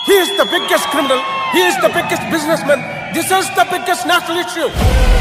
He is the biggest criminal. He is the biggest businessman. This is the biggest national issue.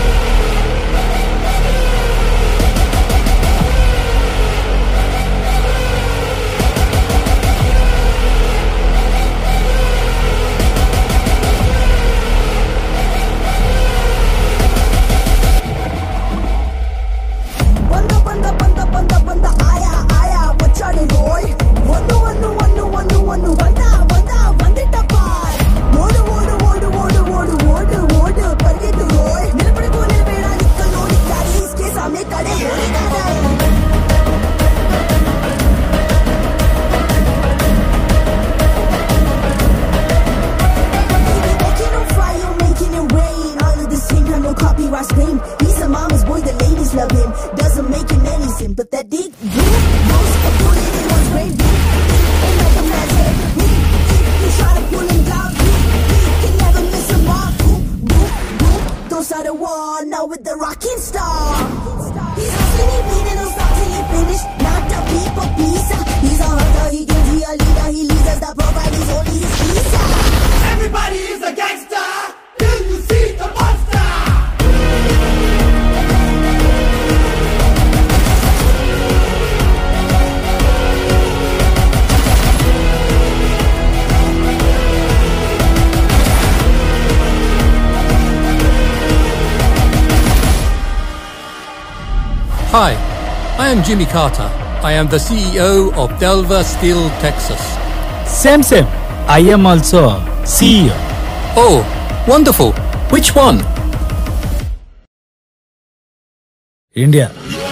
He's a mama's boy, the ladies love him. Doesn't make him any sin, but that dick knows a bullet in one's brain. Ain't like a man's head. You try to pull him down, he can never miss a mark. Boom, boom, boom. Don't start a war now with the rocking star. He's hustling, he beating, don't stop till he finish. Not the people pizza. He's a hunter, he gives, he a leader. He leads us the provide, he's only his pizza. Everybody is a gangster till you see the monster. Hi, I am Jimmy Carter. I am the CEO of Delver Steel, Texas. Same. I am also CEO. Oh, wonderful. Which one? India.